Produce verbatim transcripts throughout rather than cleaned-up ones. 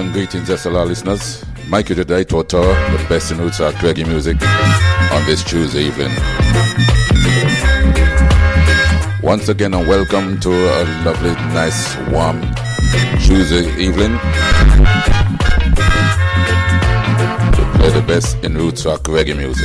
and greetings, S L R listeners. Mikey today to tour the best in roots rock reggae music on this Tuesday evening. Once again, and welcome to a lovely, nice, warm Tuesday evening to play the best in roots rock reggae music.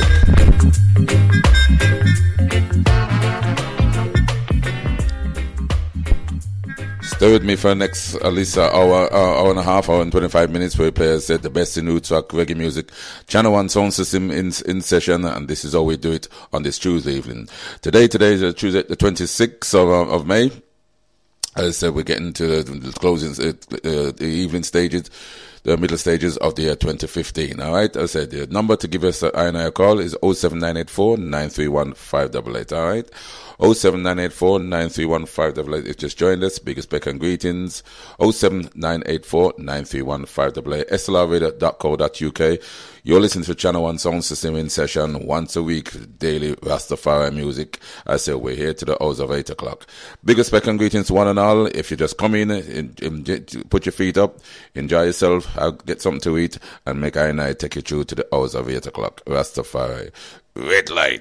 Stay with me for the next at least an hour, uh, hour and a half, hour and twenty-five minutes, where we play, as I said, the best in roots rock reggae music. Channel One sound system in in session, and this is how we do it on this Tuesday evening. Today, today is uh, Tuesday, the twenty-sixth of, uh, of May. As I said, we're getting to the, the closing, uh, uh, the evening stages, the middle stages of the year twenty fifteen. All right, as I said, the number to give us I and I a call is oh seven nine eight four, nine three one, five eight eight. All right. oh seven nine eight four, nine three one, five eight eight. If you just joined us, biggest respect and greetings. oh seven nine eight four, nine three one, five eight eight. S L R radio dot co dot U K. You're listening to Channel One Sound System in session once a week, daily Rastafari music. I say we're here to the hours of eight o'clock. Biggest respect and greetings to one and all. If you just come in, in, in, put your feet up, enjoy yourself, I'll get something to eat, and make I and I take you through to the hours of eight o'clock. Rastafari. Red light.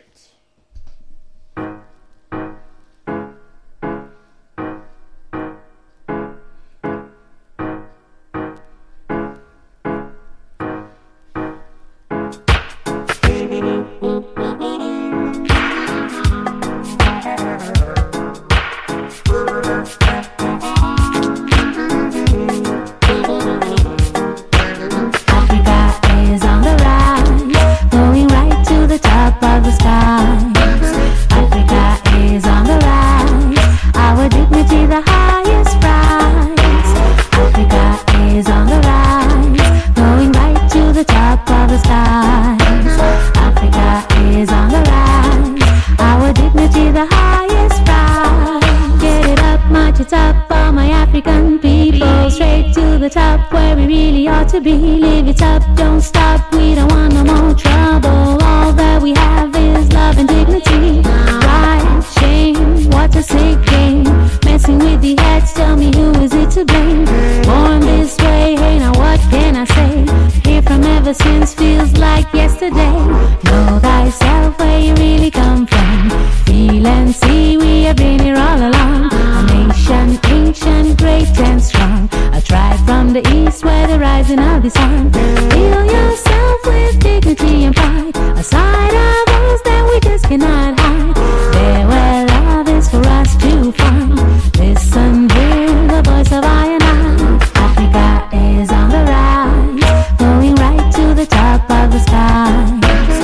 To be, live it up, don't stop, we don't want no more trouble. All that we have is love and dignity. Right, shame, what a sick game. Messing with the heads, tell me who is it to blame. Born this way, hey now what can I say? Here from ever since feels like yesterday. Know thyself where you really come from. Feel and see we have been here all along. A nation, ancient, great and strong. A tribe from the east where the rising of the sun. Feel yourself with dignity and pride. A side of us that we just cannot hide. There where love is for us to find. Listen, hear the voice of I and I. Africa is on the rise, going right to the top of the skies.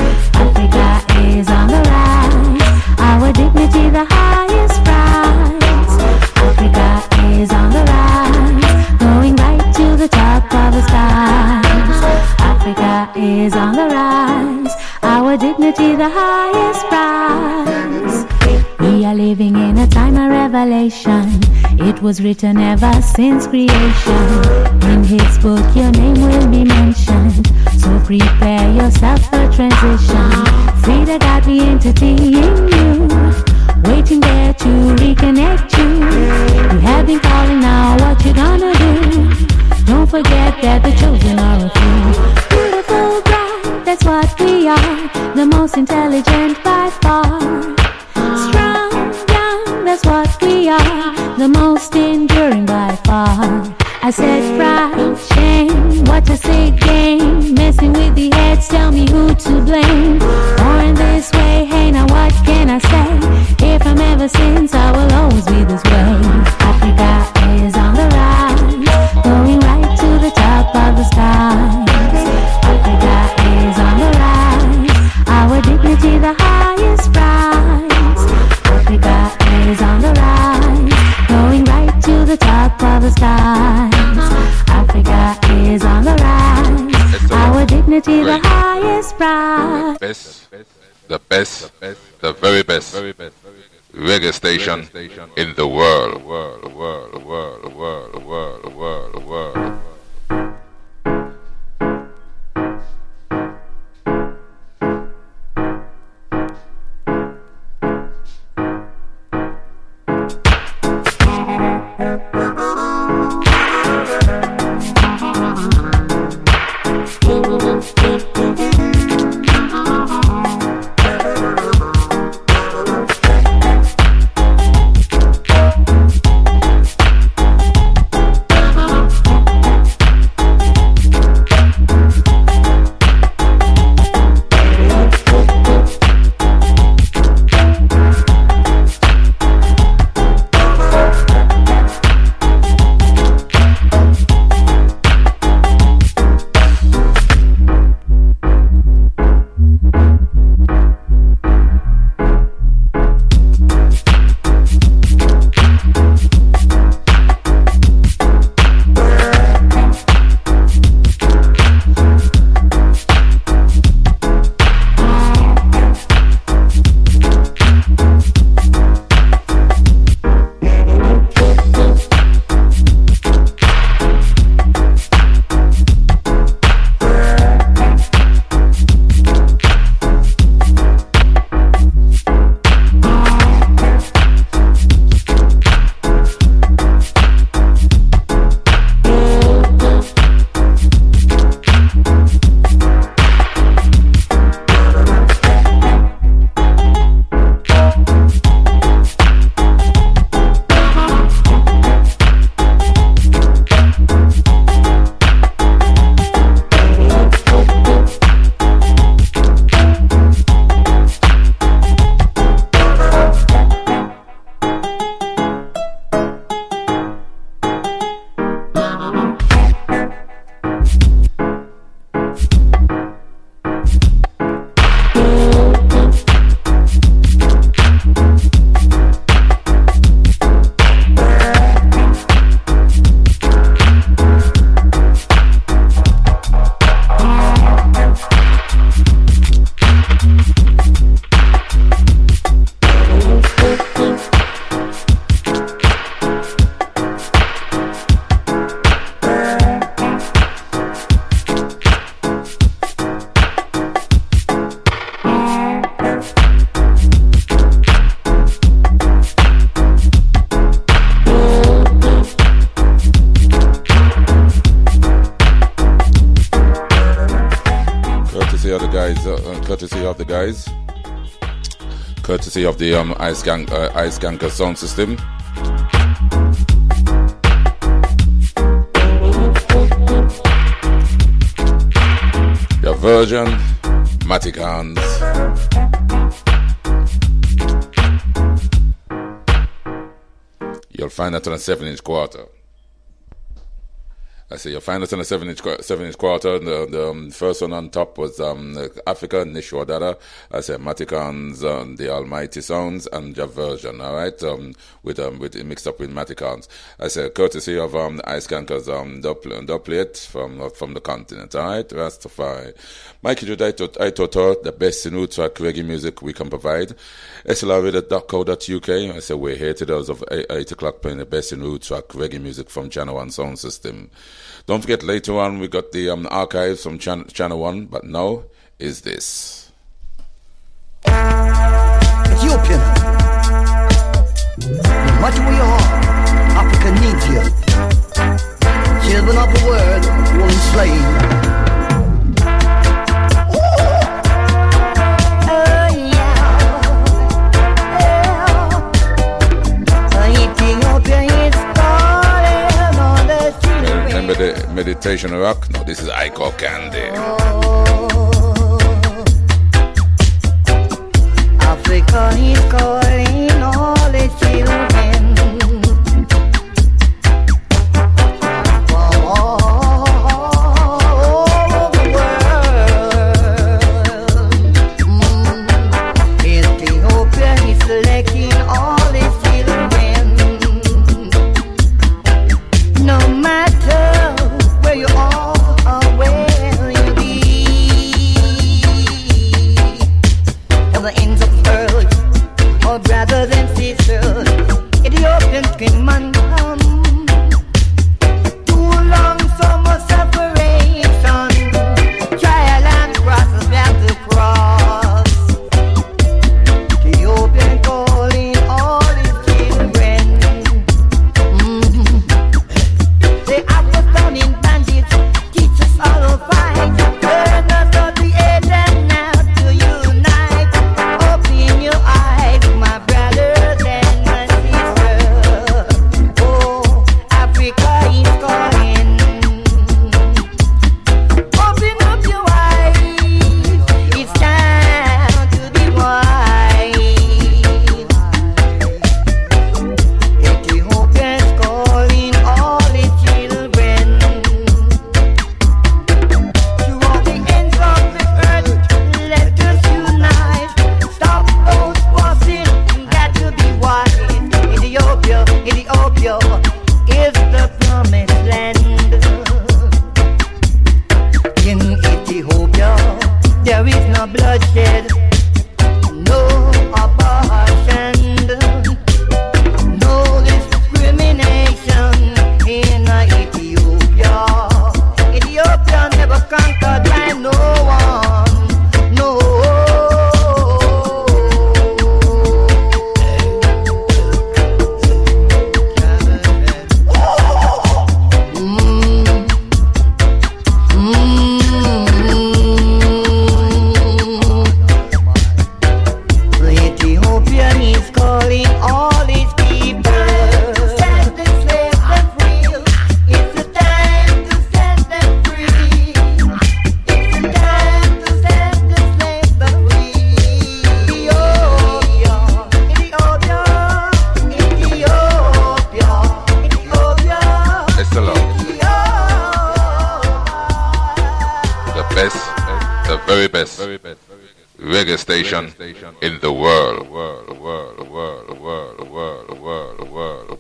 Africa is on the rise, our dignity the highest prize. Africa is on the rise, going right to the top of the skies. Africa is on the rise, our dignity the highest prize. We are living in a time of revelation. It was written ever since creation. In his book your name will be mentioned. So prepare yourself for transition. Free the godly entity in you, waiting there to reconnect you. You have been calling, now what you gonna do? Don't forget that the children are a few. Beautiful, bright, that's what we are. The most intelligent by far. Strong, young, that's what we are. The most enduring by far. I said pride, shame, what a sick game. Messing with the heads, tell me who to blame. Born this way, hey now what can I say? Here from ever since, I will always be this way. Africa is on the rise, going right to the top of the skies. Africa is on the rise, our dignity the highest prize. Africa is on the rise, going right to the top of the skies. Africa is on the rise, our dignity the highest prize. Best, the best, the very best reggae station in the world, world, world, world, world, world, world, world. courtesy of the guys, courtesy of the um, Ice Gang, uh, Ice Ganker sound system. Your version, Maticans. You'll find that on a seven inch quarter. I say you'll find it on a seven inch seven inch quarter. The, the um, first one on top was um, Africa, Nishwa Dada. I said Maticans, um, the Almighty Sounds, and your version. All right, um, with um, with mixed up with Maticans. I said courtesy of um, Ice Cankers um, dubplate from from the continent. All right, Rastafari. Mikey Jude, I thought the best in track reggae music we can provide. S L R radio dot co dot U K. I said we're here today as of eight, eight o'clock playing the best in track reggae music from Channel One Sound System. Don't forget, later on we got the um, archives from Chan- Channel One, but now is this. Ethiopian, no matter where you are, Africa needs you. Children of the world will enslave. Remember the meditation rock? No, this is Iko Candy. Africa is calling all its children from all over the world. Mm. Ethiopia is selecting all its children. No matter where you are or where you be, at the ends of the earth, or brothers and sisters, Ethiopians can man come. Too long summer separation, trial and crosses we have to cross. Ethiopian calling all his children. Mm-hmm. They have us down in bandits, teach us how to fight, turn us on the edge and now to unite. Open your eyes, my brothers and my sisters. Oh, Africa is calling. Open up your eyes, it's time to be wise. Ethiopia's calling all its children. Throughout the ends of the earth, let us unite. Stop those forces, got to be wise. Ethiopia, Ethiopia is the promised land. In Ethiopia, there is no bloodshed, no abortion, no discrimination in Ethiopia. Ethiopia never conquered by no one, no. Mm. Mm. Ethiopia is calling all its people to set the slaves free. It's the time to set them free. It's the time to set the slaves free. Ethiopia, Ethiopia, Ethiopia, Ethiopia. It's the love. The best, the very best reggae station in the world. World, world, world, world, world, world, world.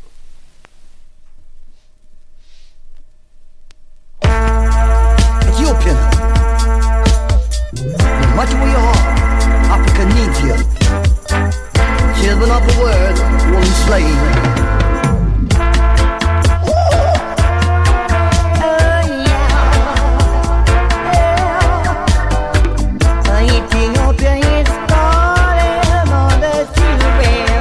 Ethiopian, no matter where you are, Africa needs you. Children of the world will enslave. Ethiopia is calling all the children.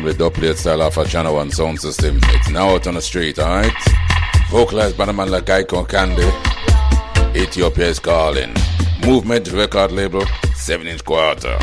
family dub plate style off a Channel One sound system. It's now out on the street, alright? Vocalized by a man like Icon Candy. Ethiopia is calling. Movement record label, seven inch quarter.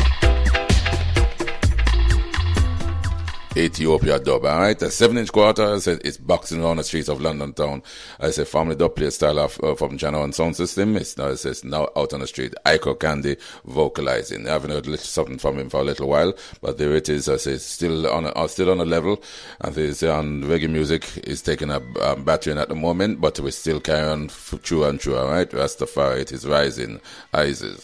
Ethiopia dub, alright? A seven inch quarter, I said it's boxing around the streets of London town. I said family dub plate style of, uh, from Channel One sound system. It's now, it says now out on the street. Iko Candy vocalizing. I haven't heard little, something from him for a little while, but there it is. I say still on a, uh, still on a level. And there's on reggae music is taking a um, battering at the moment, but we still carry on f- true and true, alright? Rastafari, it is rising. Isis.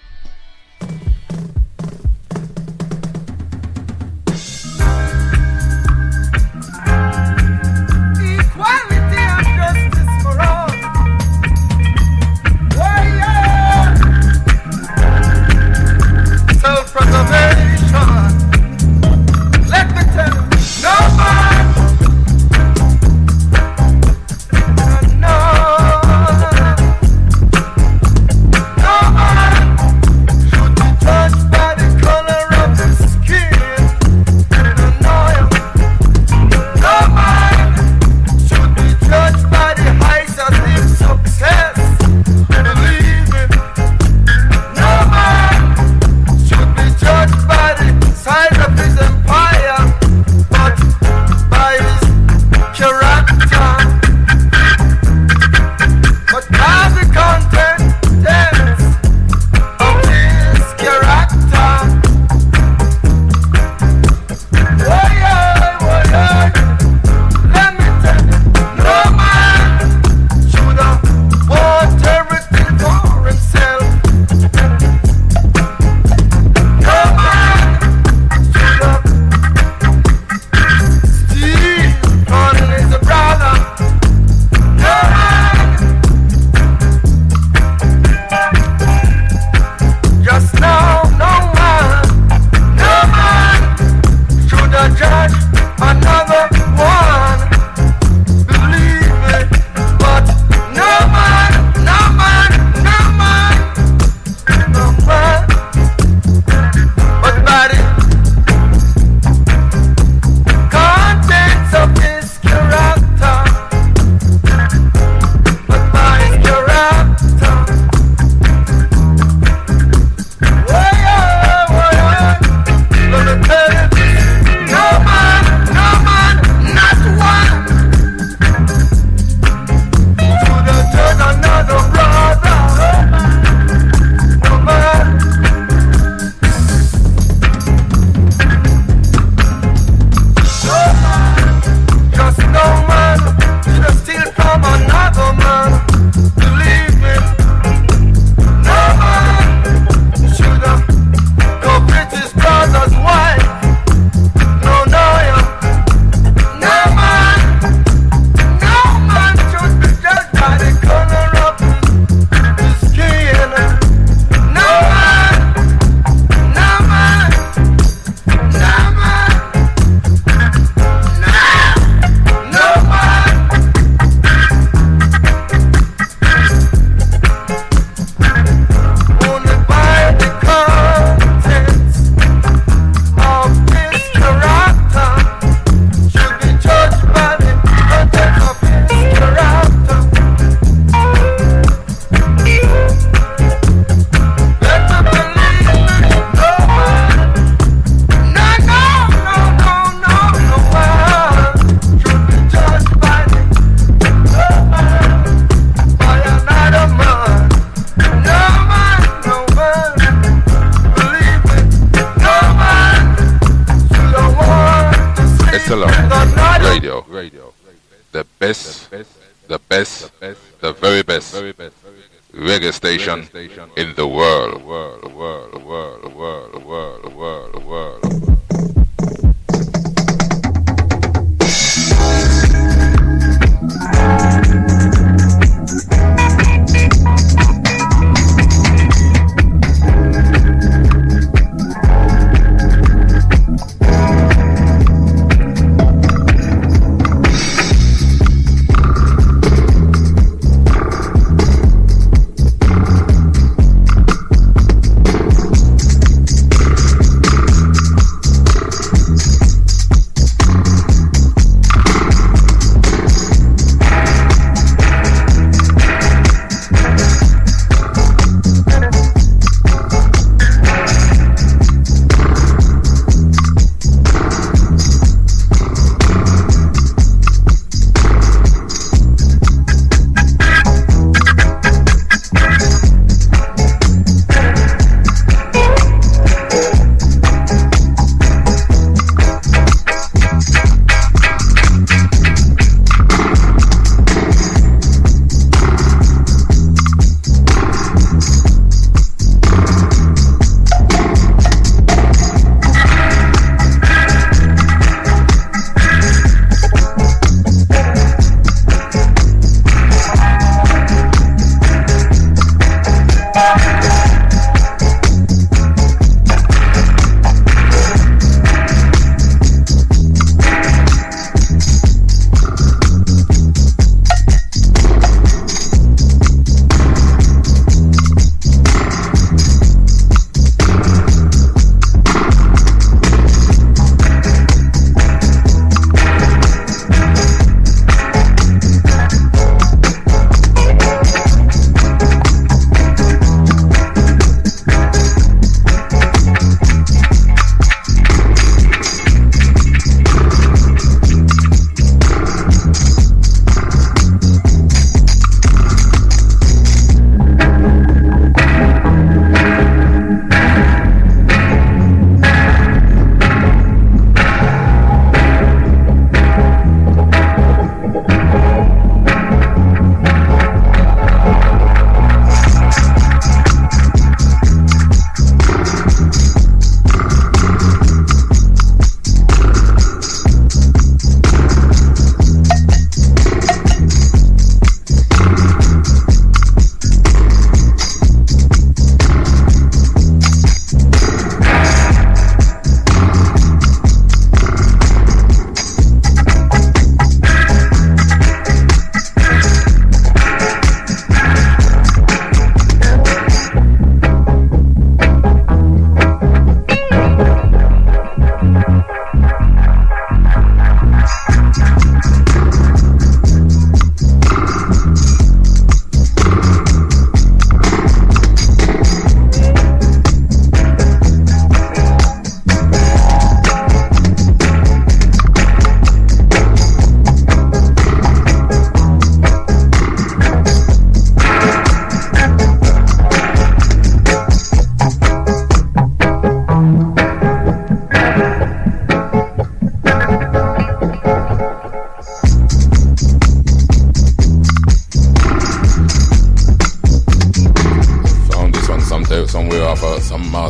Reggae station in the world, world, world, world, world, world, world, world.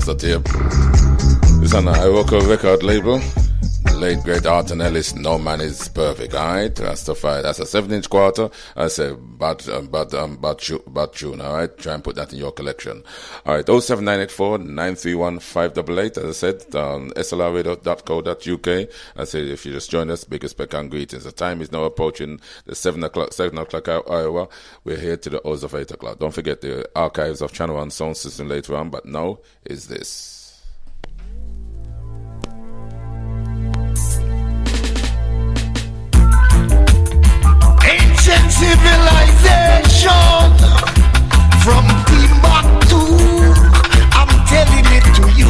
master tape. It's on the Iwoko record label. Late great Arton Ellis, No Man Is Perfect, alright? That's the five. That's a seven inch quarter. I say bad, um, bad, um, bad, bad tune, alright? Try and put that in your collection. Alright, oh seven nine eight four, nine three one, five eight eight, as I said, on S L R radio dot co dot U K. I say if you just join us, big respect and greetings. The time is now approaching the seven o'clock, seven o'clock Iowa. We're here to the hours of eight o'clock. Don't forget the archives of Channel One Sound System later on, but now is this. Ancient civilization from Timbuktu, I'm telling it to you.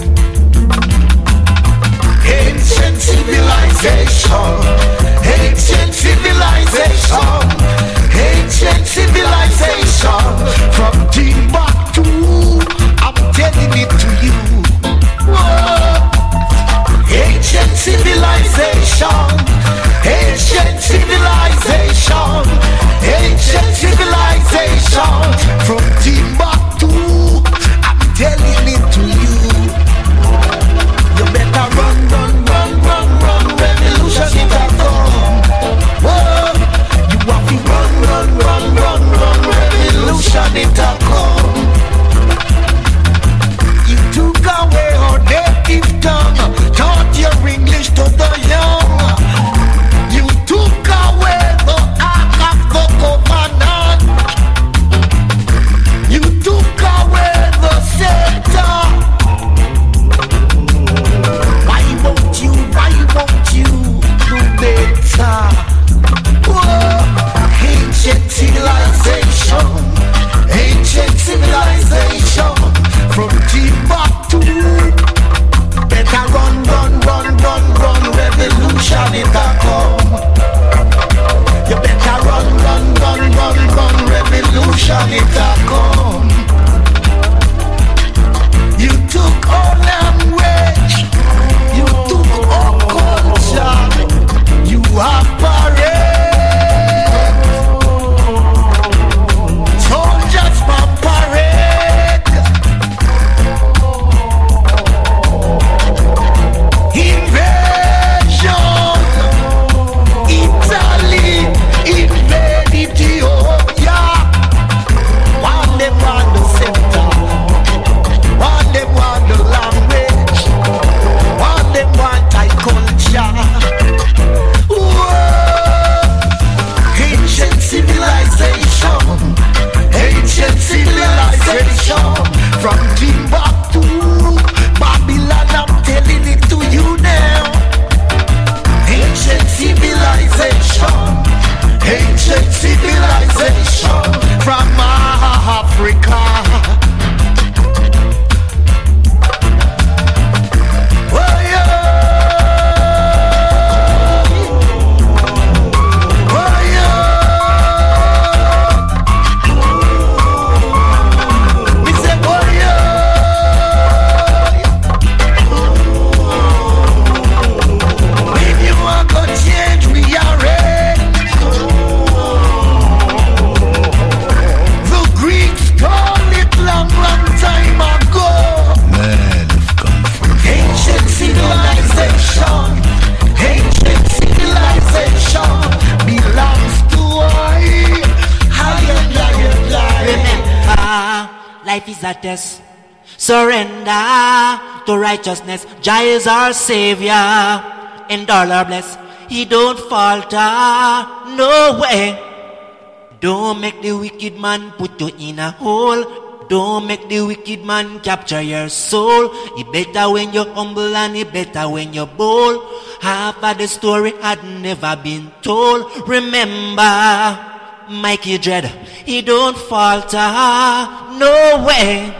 Ancient civilization, ancient civilization, ancient civilization from Timbuktu, I'm telling it to you. Whoa. Ancient civilization, ancient civilization, ancient civilization from Timbuktu, I'm telling it to you. You better run, run, run, run, run, revolution it a come. Whoa, you have to run, run, run, run, run, revolution it a come. You took away our native tongue, taught your English to the young. You took away the Ark of the Covenant. You took away the scepter. Why won't you, why won't you do better? Whoa. Ancient civilization, ancient civilization from Timbuktu. Better run, run, run, run, run, revolution it a come. You better run, run, run, run, run, revolution it a come. You took our language, you took our culture, you are parade. Soldiers for parade. Invasion, Italy, invade Ethiopia. One them want the scepter, one them want the language, one them want thy culture. Whoa. Ancient civilization, ancient civilization from Timbuktu, Babylon, I'm telling it to you now. Ancient civilization, ancient civilization from Africa. Oh yeah, oh yeah. We say oh yeah. If you want to change, we are ready. The Greeks called it long, long time ago. Man have come from ancient civilization, ancient civilization belongs to I. Higher, higher, higher. Remember, life is a test. Surrender to righteousness. Jah is our savior. And all are blessed. He don't falter. No way. Don't make the wicked man put you in a hole. Don't make the wicked man capture your soul. It better when you're humble and it better when you're bold. Half of the story had never been told. Remember, Mikey Dread, he don't falter. No way.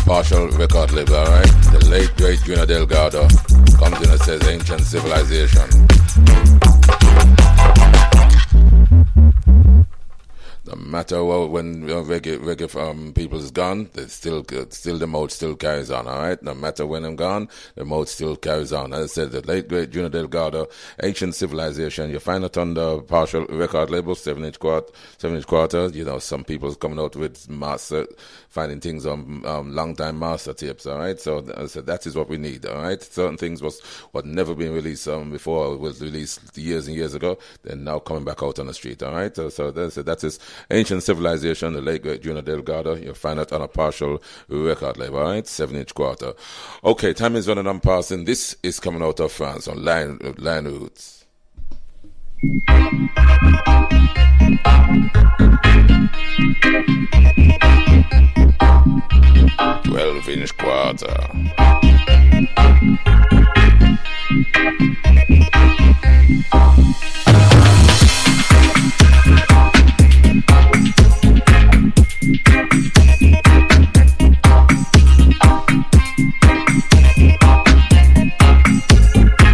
Partial record label, alright? The late great Junior Delgado comes in and says Ancient Civilization. No matter what, when you know, reggae, reggae um, people is gone, they still, still the mode still carries on, all right? No matter when I'm gone, the mode still carries on. As I said, the late great Junior Delgado, Ancient Civilization. You find it on the Partial record label, seven inch quarter, seven inch quarter. You know, some people's coming out with master, finding things on um, long time master tapes, all right? So as I said, that is what we need, all right? Certain things was what never been released um, before, was released years and years ago. They're now coming back out on the street, all right? So, so that's, that is Ancient Civilization, the late great Junior Delgado. You'll find it on a Partial record label, all right? Seven inch quarter. Okay, time is running on passing. This is coming out of France on Lion, Lion Roots. Twelve inch quarter.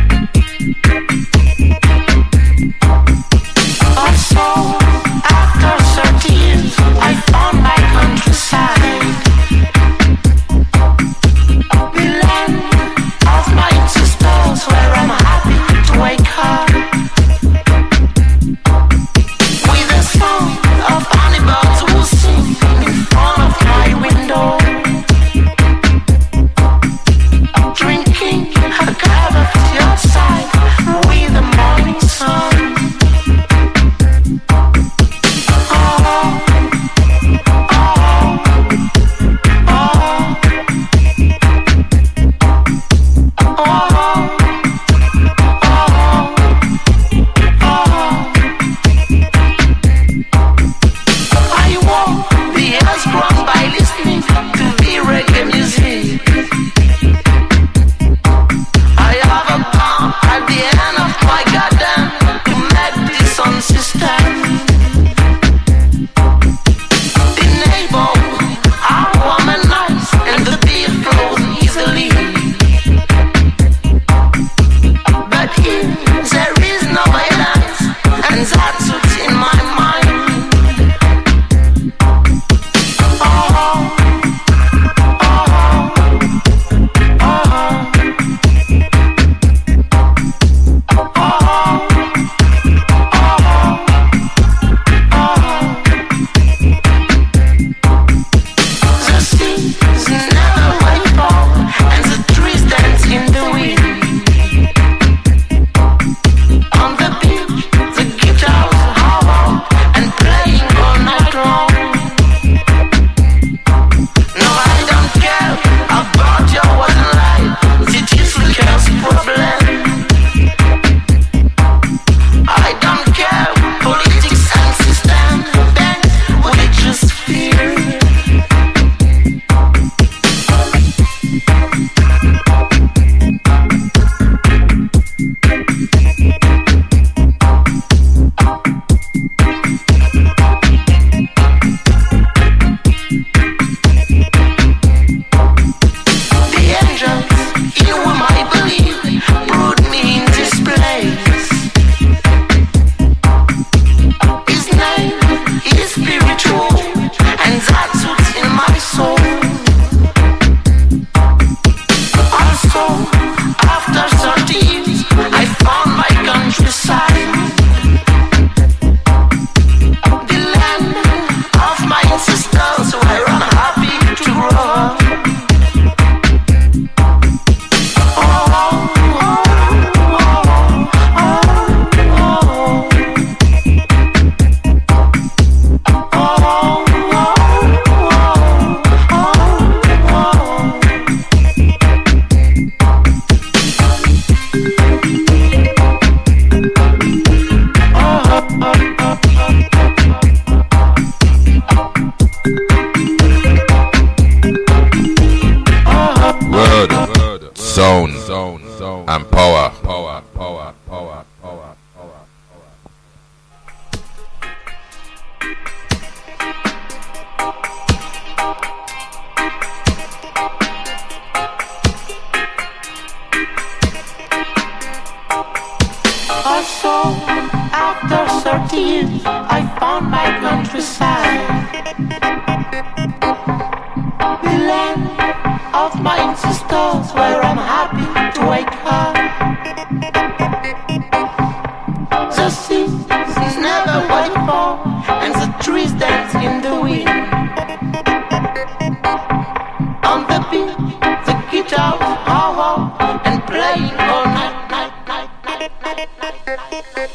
I saw after my countryside, the land of my ancestors, where I'm happy to wake up. The sea is never white for, and the trees dance in the wind. On the beach, the guitars are out and playing all night, night, night, night, night, night, night, night.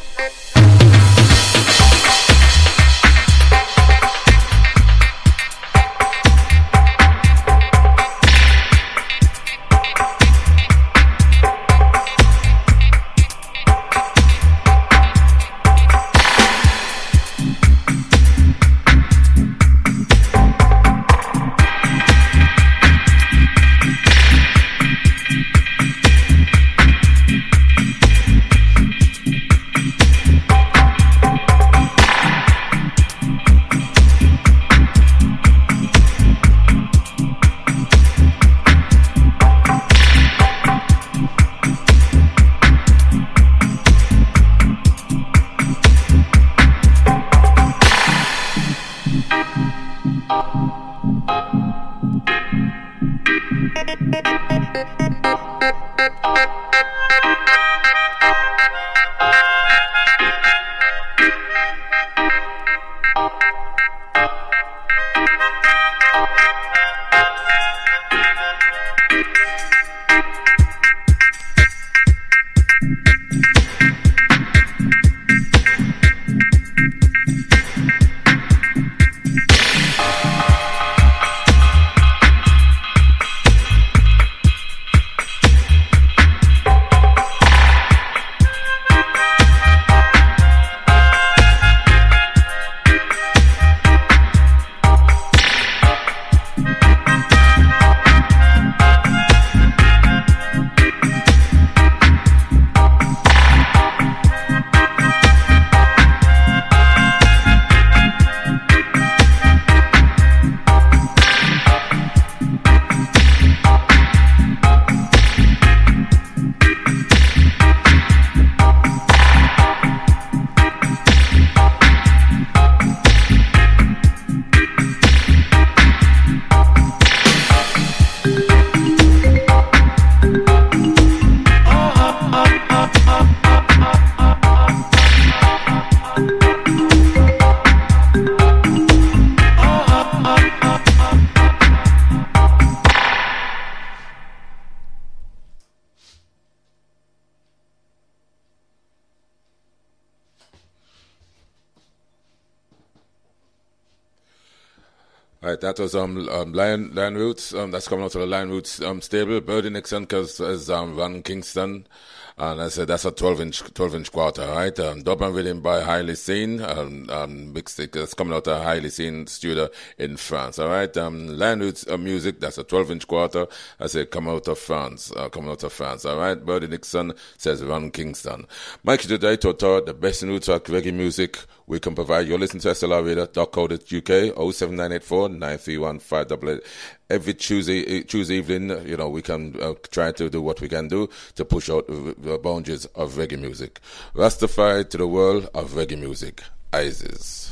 Right, that was um, um Lion Lion Roots. Um, that's coming out of the Lion Roots um stable. Birdie Nixon, cause is um Ron Kingston, and I said that's a twelve inch twelve inch quarter. Right, um, dub and rhythm by Highly Seen. Um, um, mixed it. That's coming out of Highly Seen studio in France. All right, um, Lion Roots uh, music. That's a twelve inch quarter. I said come out of France. Uh, coming out of France. All right, Birdie Nixon says Ron Kingston. Mikey today to the best in roots rock reggae music we can provide. You're listening to S L R radio dot co dot U K oh seven nine eight four nine three one five eight eight. Every Tuesday Tuesday evening, you know, we can uh, try to do what we can do to push out the boundaries of reggae music. Rastafari to the world of reggae music. ISIS.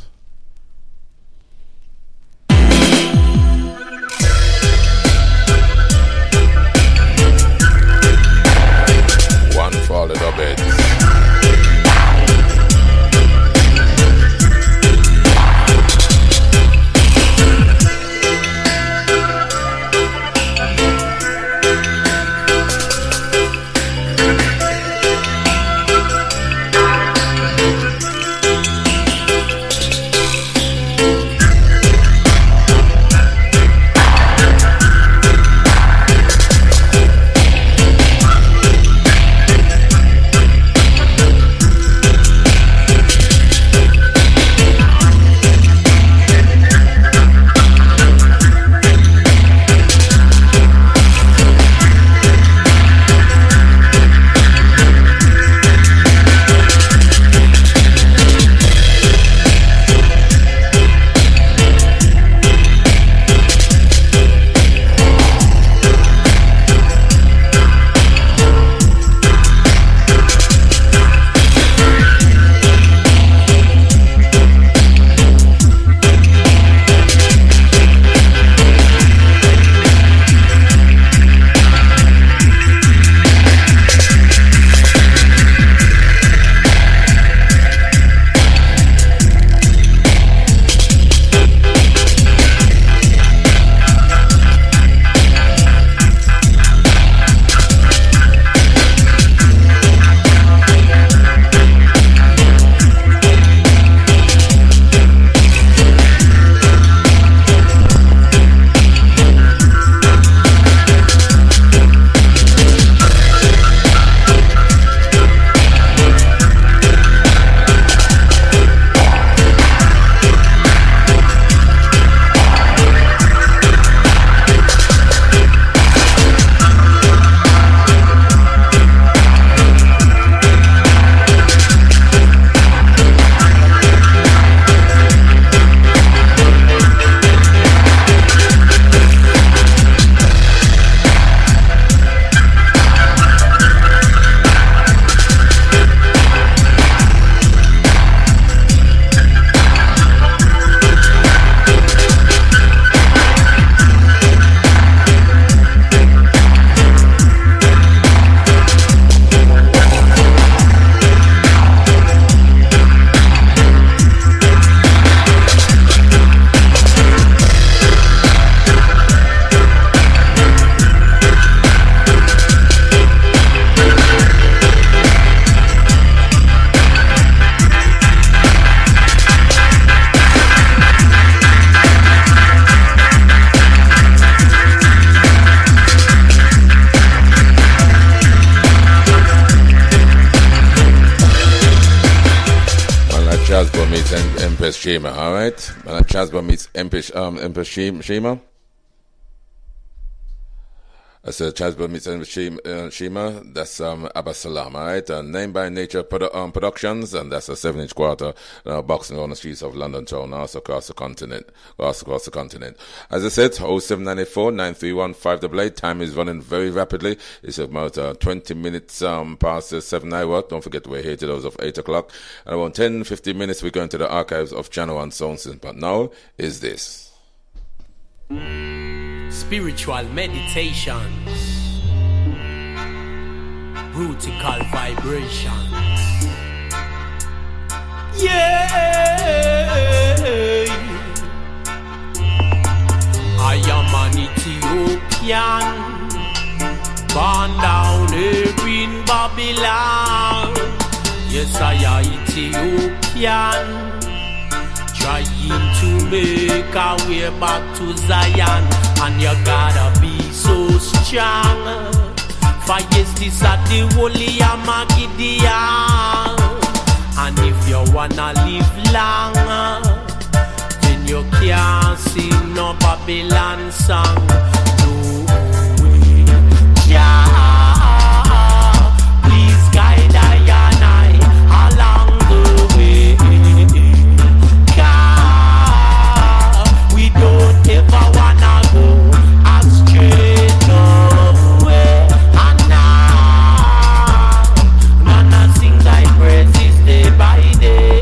One for all the dubheads. Shima, all right? And Chasba meets Empress um, Empress Shima. I said Chasba meets Empress Shima. That's um, Abba Salam, all right? Uh, Named by Nature Produ- um, Productions, and that's a seven-inch quarter uh, boxing on the streets of London town, also across the continent, also across the continent. As I said, oh seven nine four, nine three one, five eight eight. Time is running very rapidly. It's about uh, twenty minutes um, past the seven hour. Don't forget we're here to those of eight o'clock. And about ten, fifteen minutes, we're going to the archives of Channel One Sound System. But now is this. Spiritual meditations, rutical vibrations. Yeah, I am an Ethiopian, born down here in Babylon. Yes, I am Ethiopian, trying to make our way back to Zion. And you gotta be so strong, for yes, this is the holy Amagidian. And if you wanna live long, then you can't sing no Babylon song. No way, Jah, please guide I and I along the way. God, we don't ever wanna go astray, no way. And now, gonna sing thy praises day by day.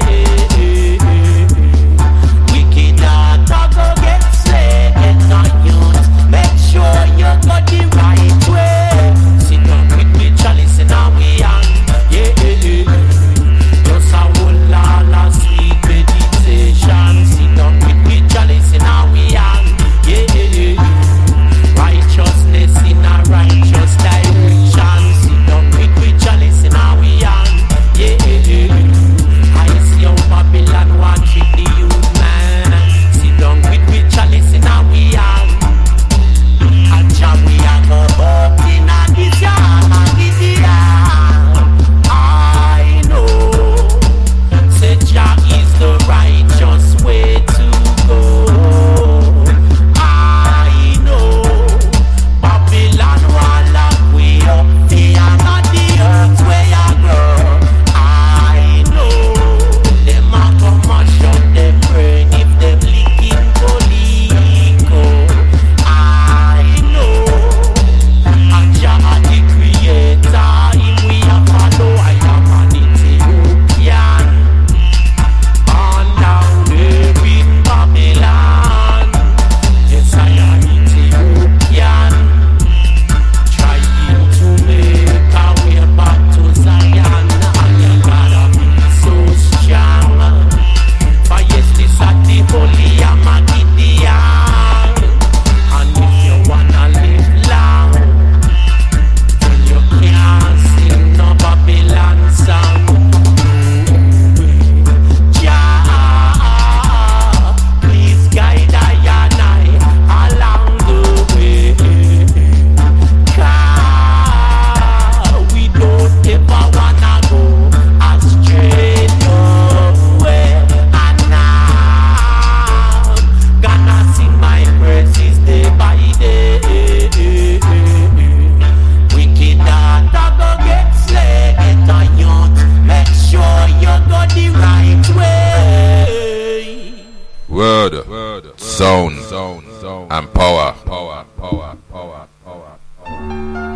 Wicked heart a go get slain, get on youth. Make sure you go the right way. Sit down with me, chalice in our hand. Yeah, just a whole lot of sweet meditation. Sit down with me, chalice in our hand. Yeah, righteousness in a righteous direction. Sit down with me, chalice in our hand. Yeah, I see how Babylon want treat the youth, man. Sit down with me, chalice in our hand. And Jah we a go up in a this yard and this yard. I know, say Jah is the righteous way to go. I know, Babylon will lock we up, they are not the earth where you grow. I know, them a come mash up them brain if them licking Colico. I know, and Jah the creator, him we a follow. I am an Ethiopian, born down here in Babylon. Yes, I am Ethiopian, trying to make our way back to Zion. And you gotta be so strong, for yes, this is the holy Amagidian. And if you wanna live long, then you can't sing no Babylon song. Jah, please guide I and I along the way. God, we don't ever wanna go astray, no way. And now, gonna sing my praises day by day. Wicked heart a go get slain, get on youth. Make sure you go the right way. Word, word, sound, sound, sound, and power, power, power, power, power.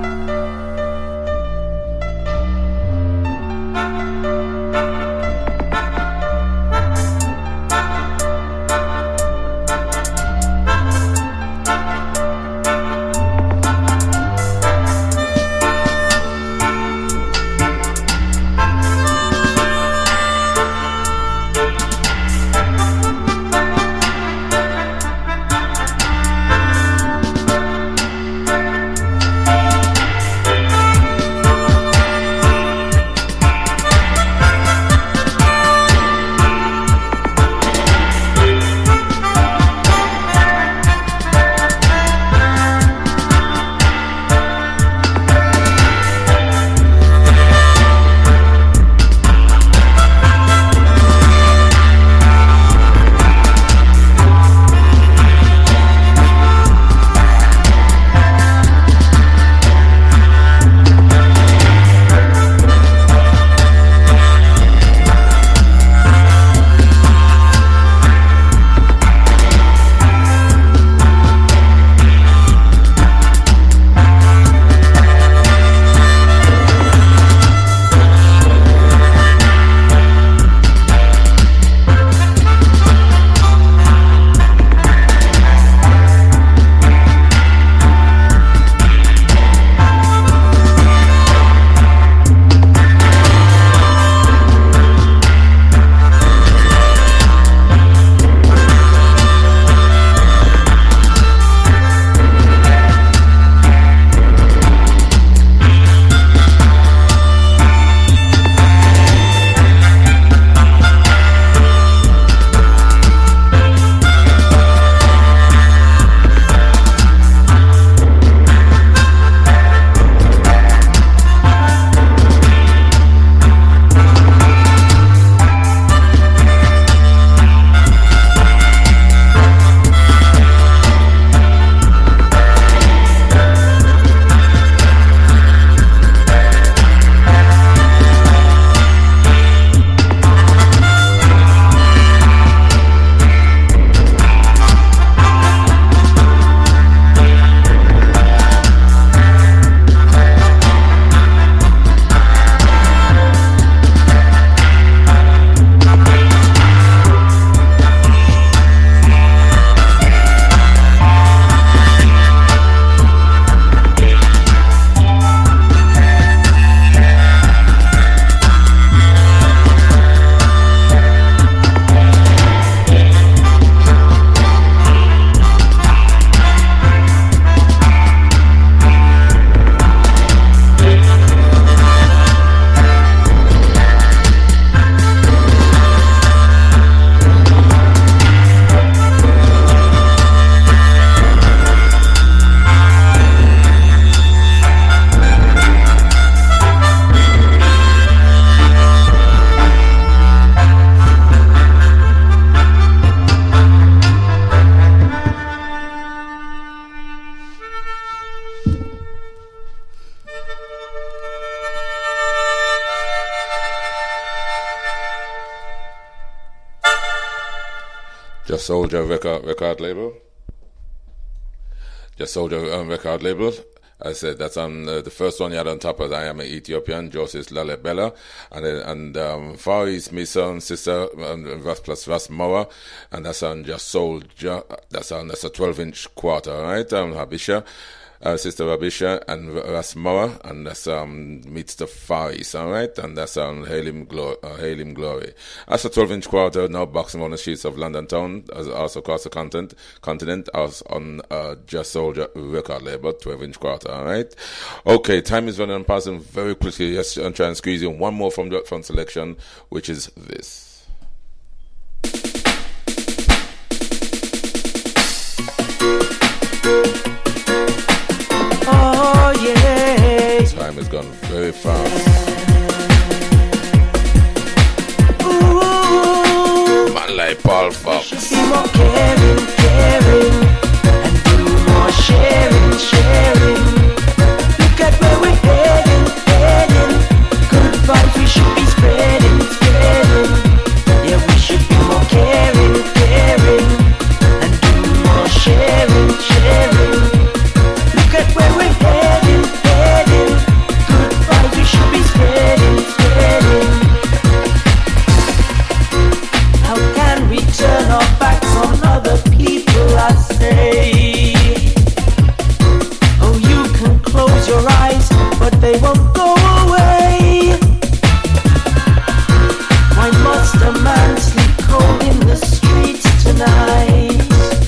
Just Soldier record, record label. Just Soldier um, record label. I said that's on uh, the first one you had on top of I Am an Ethiopian, Joseph Lalebella, and then, and um, Far East, my son, sister, um, Ras plus Ras Moa, and that's on Just Soldier. That's on that's a twelve inch quarter, right? Um, Habisha. Uh, Sister Rabisha and Ras Moa, and that's um meets the Far East, all right, and that's on um, Hail Him Glory. Uh, Hail Him Glory. That's a twelve inch quarter now boxing on the streets of London town, as also across the continent. Continent, as on uh, Just Soldier record label, twelve inch quarter, all right. Okay, time is running and passing very quickly. Yes, I'm trying to squeeze in one more from the from selection, which is this. Oh yeah. Time has gone very fast. Ooh. Man like Paul Fox. Should be more caring, caring, and do more sharing, sharing. Look at where we're heading, heading. Good vibes we should be spreading, spreading. Yeah, we should be more caring, caring, and do more sharing, sharing. Look at where we're heading, heading. Good vibes we should be spreading, spreading. How can we turn our backs on other people, I say? Oh, you can close your eyes, but they won't go away. Why must a man sleep cold in the streets tonight?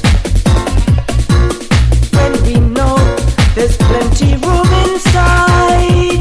When we know there's plenty room inside.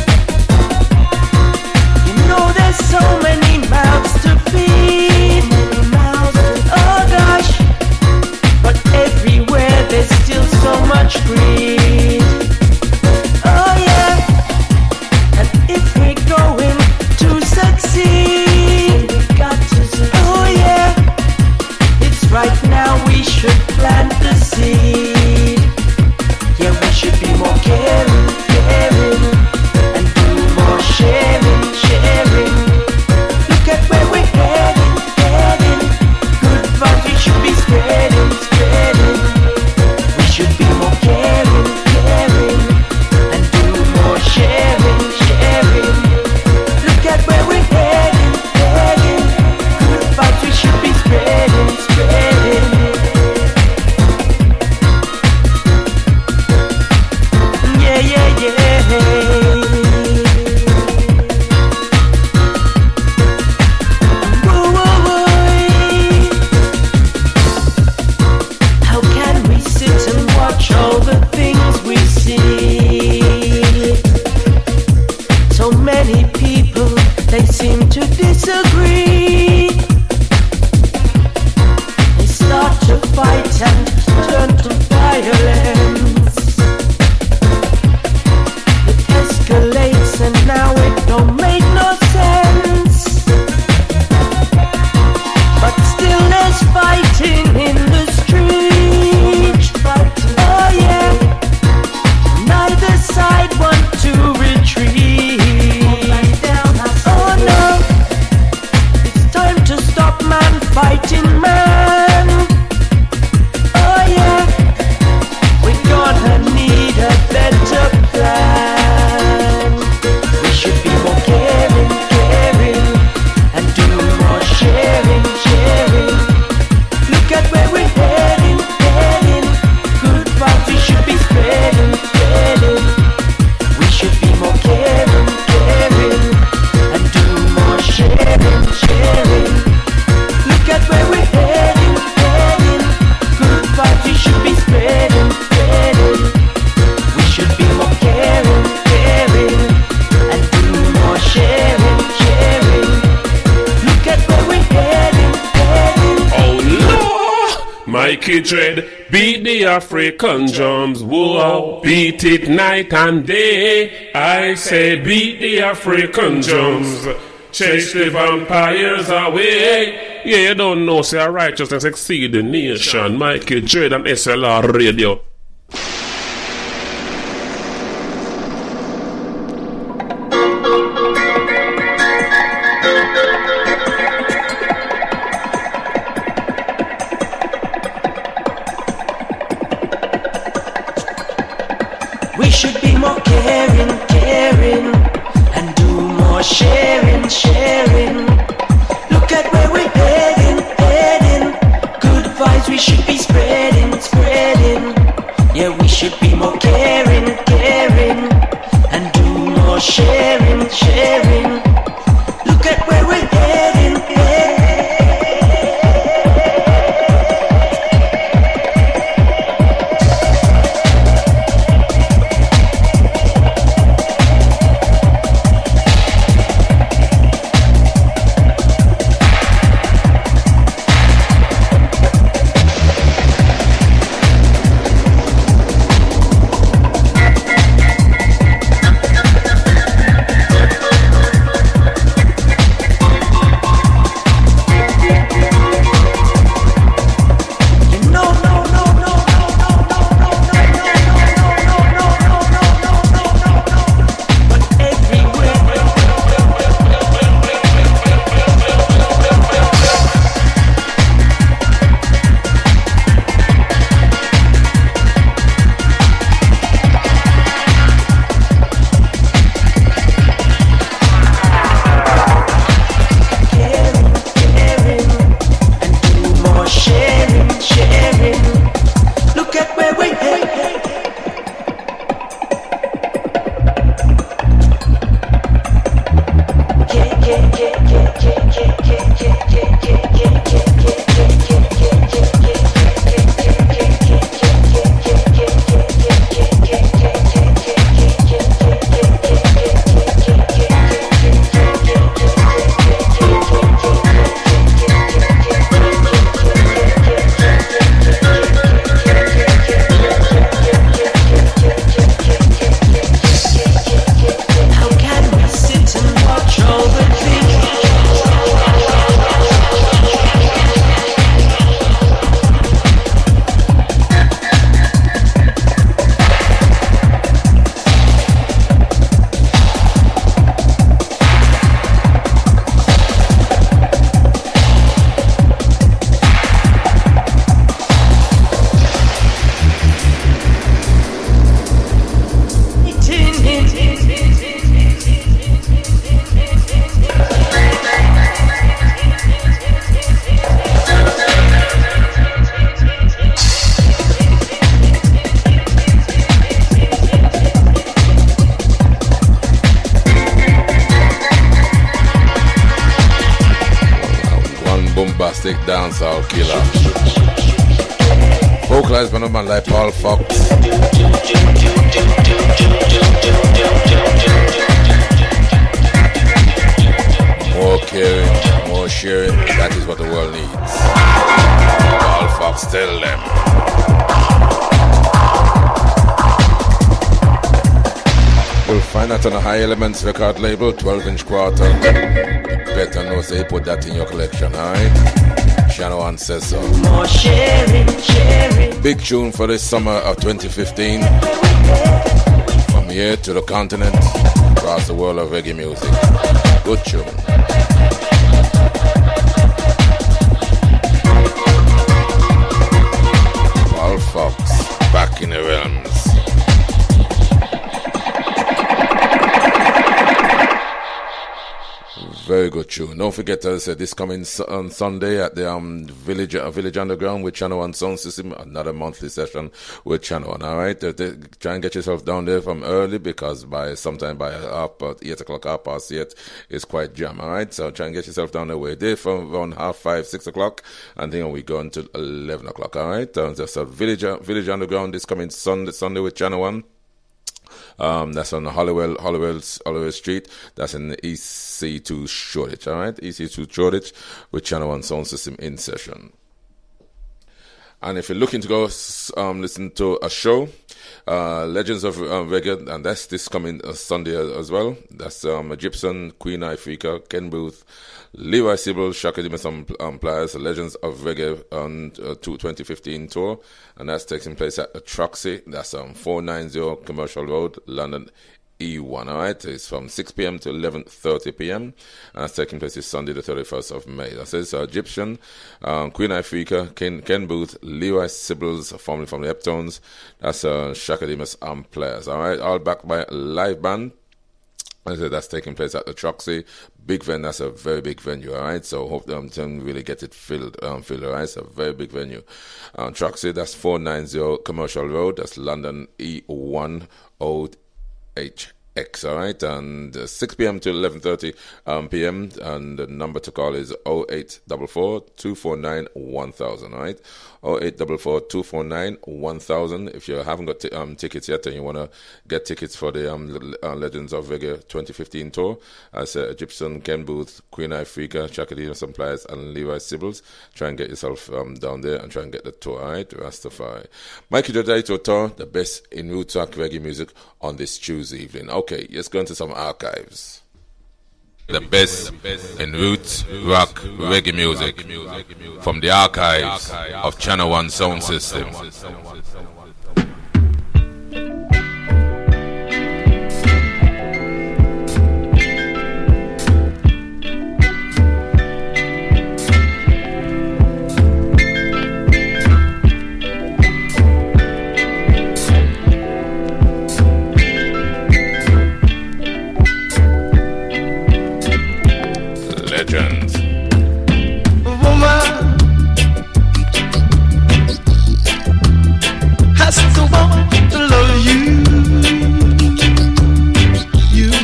You know there's so many mouths to feed. Oh gosh, but everywhere there's still so much greed. Oh yeah, and if we're going to succeed, we got to succeed. Oh yeah, it's right now we should plant the seed. Yeah, we should be more caring, caring, and do more sharing, sharing. Look at where we're heading, heading. Good vibes we should be spreading, spreading. We should be more caring, caring, and do more sharing, sharing. Look at where we're heading, heading. Good vibes we should be spreading, spreading. Yeah, yeah, yeah. Whoa, whoa, whoa. How can we sit and watch all the things we see? So many people, they seem to disagree. They start to fight and turn to violence. Escalates and now it don't make no sense. But still there's fighting in the street. Oh yeah, neither side want to retreat. Oh no, it's time to stop man fighting man. Oh yeah, we're gonna need a better plan. We should be more caring, caring, and do more sharing, sharing. Look at where we're heading, heading. Good vibes we should be spreading, spreading. We should be more caring, caring, and do more sharing, sharing. Look at where we're heading, heading. Good vibes we should be spreading, spreading. We should be more caring, caring, and do more sharing, sharing. Look at where we're heading, heading. Oh Lord, Mikey Dread, beat the African drums, whoa, beat it night and day. I say beat the African drums, chase the vampires away. Yeah, you don't know, say righteousness exceed the nation. Mikey Dread and S L R Radio. more caring, caring, and do more sharing, sharing. Look at where we're heading, heading. Good vibes we should be spreading, spreading. Yeah, we should be more caring, caring, and do more sharing, sharing. Look at where we're heading, heading. Dancehall killer. Vocalized by a man like Paul Fox. More caring, more sharing, that is what the world needs. Paul Fox, tell them. You'll find that on a High Elements record label, twelve inch quarter. You better know, say, put that in your collection, alright? Channel One says so. More sharing, sharing. Big tune for this summer of twenty fifteen. From here to the continent, across the world of reggae music. Good tune. Paul Fox, back in the realms. Very good tune. Don't forget, as I said, this coming on Sunday at the um, Village uh, Village Underground with Channel One Sound System. Another monthly session with Channel One. All right, uh, they, try and get yourself down there from early because by sometime by half past eight o'clock, half past eight, it's quite jam. All right, so try and get yourself down there. We're there from around half five, six o'clock, and then we go until eleven o'clock. All right, um, so, so Village uh, Village Underground this coming Sunday Sunday with Channel One. Um, that's on Hollywell, Hollywell, Hollywell Street. That's in E C two Shoreditch, all right? E C two Shoreditch with Channel One Sound System in session. And if you're looking to go um, listen to a show, uh, Legends of um, Reggae, and that's this coming uh, Sunday as well. That's um, Egyptian, Queen Ifrica, Ken Booth, Levi Sybil, Shaka Dimas um, um, Players, Legends of Reggae on uh, twenty fifteen tour, and that's taking place at the Troxy. That's on um, four ninety Commercial Road, London, E one, all right? It's from six p.m. to eleven thirty p.m. And it's taking place this Sunday, the thirty-first of May. That says uh, Egyptian, um, Queen Ifrica, Ken, Ken Booth, Leroy Sibbles, formerly from the Heptones. That's uh, Shakademus um, players, all right? All backed by a live band. I said that's taking place at the Troxy. Big venue, that's a very big venue, all right? So hope them can really get it filled, um, filled, all right? It's a very big venue. Um, Troxy, that's four ninety Commercial Road. That's London E one O H X, all right? And uh, six p.m. to eleven thirty um, p.m. And the number to call is oh eight four four, two four nine, one thousand, all right? oh eight four four, two four nine, one thousand. If you haven't got t- um, tickets yet and you want to get tickets for the um, uh, Legends of Reggae twenty fifteen tour, as uh, Egyptian, Ken Booth, Queen Ifrica, Chakadina Supplies, and Levi Sibbles, try and get yourself um, down there and try and get the tour, all right? Rastafari. Mikey Jodaito Tour, the best in roots rock reggae music on this Tuesday evening. Okay, let's go into some archives. The best in roots rock reggae music from the archives of Channel One Sound System. Legends. Woman has to want to love you. You.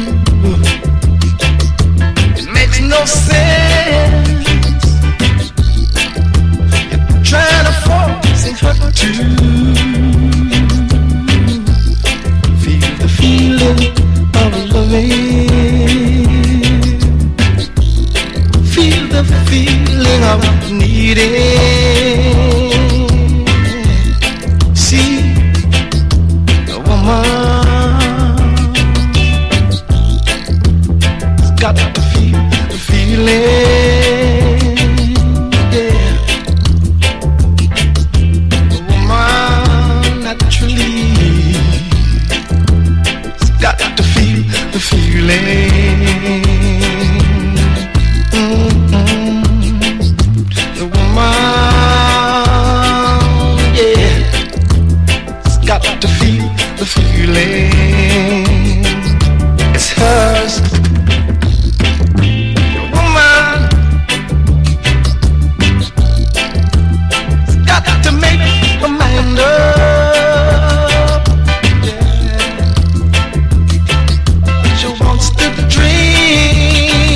It makes no sense. You're trying to force her to feel the feeling of loving. Feel the feeling of needing. See, a woman's got to feel the feeling. Yeah, a woman naturally has got to feel the feeling. The woman, yeah, it's got to feel the feeling. It's hers. The woman, it's got to make her mind up. Yeah, she wants to dream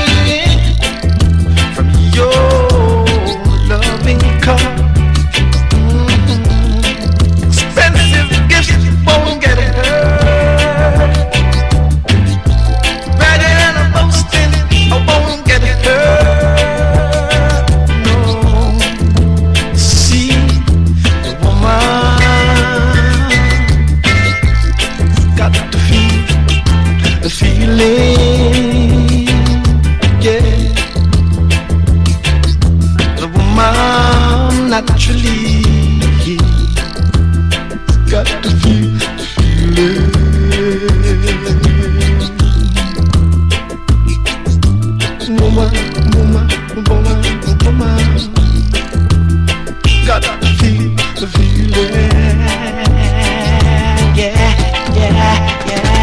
from your loving cup. Mm-hmm. Expensive gifts won't get her. Bragging and boasting, I won't get her. No, see, the woman's got to feel the feeling. Yeah. The woman naturally got to feel the feeling. Woman, woman, woman, woman, got to feel the feeling. Yeah, yeah, yeah.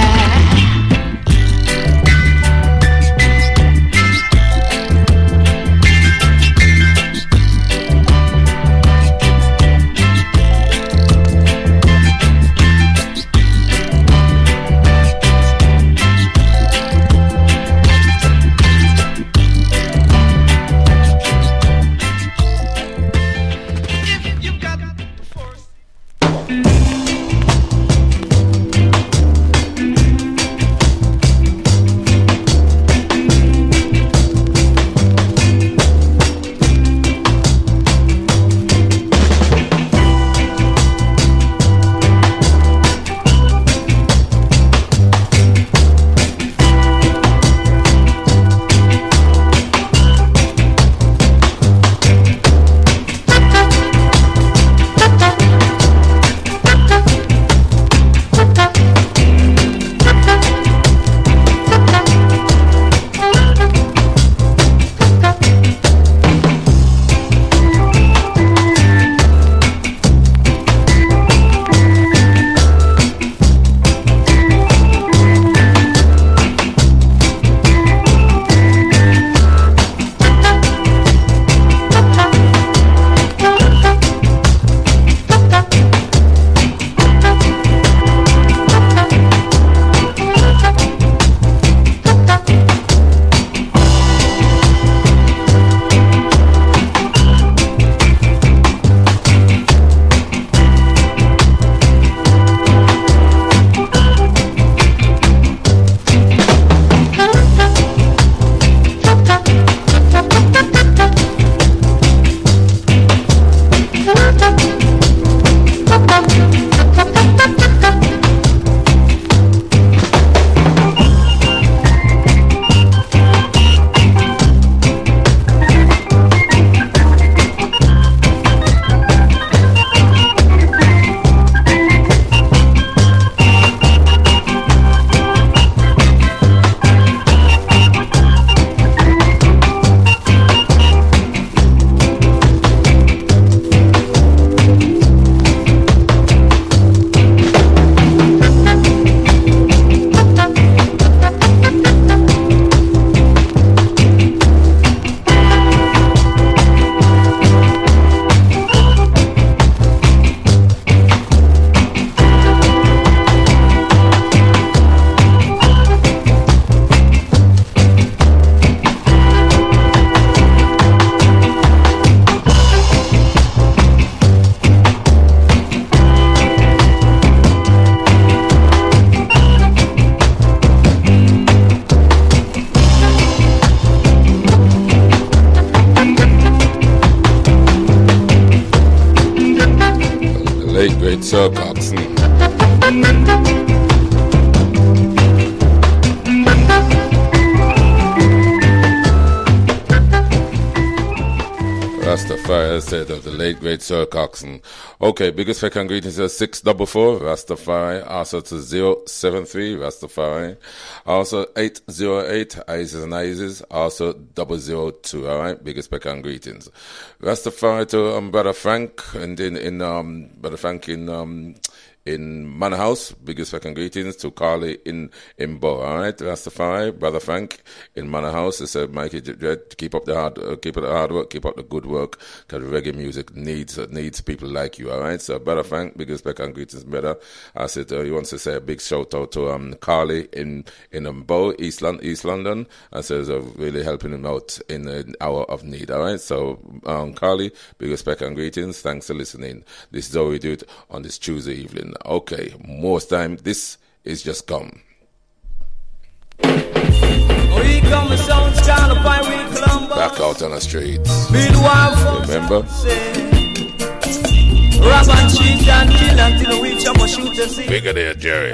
late great Sir Coxsone. Rastafari said of the late great Sir Coxsone. Okay, biggest fake and greetings is six double four Rastafari. Also to zero seven three Rastafari. Also eight zero eight Isis and Isis. Also double zero two. All right, biggest fake and greetings. Rastafari to um, Brother Frank and in in um Brother Frank in um. in Manor House, biggest second greetings to Carly in in Bo. All right, Rastafari, Brother Frank in Manor House. He said, Mikey Dread, keep up the hard, uh, keep up the hard work, keep up the good work, because reggae music needs uh, needs people like you. All right, so Brother Frank, biggest second greetings, brother. I said uh, he wants to say a big shout out to um Carly in in um, Bo, East London, East London, and says uh, really helping him out in an hour of need. All right, so um Carly, biggest second greetings. Thanks for listening. This is how we do it on this Tuesday evening. Okay, most time this is just come. We come with sounds kind of pirate Columbus. Back out on the streets. Remember? Rob and cheat and kill until we chop or shoot and see. Bigger there, Jerry.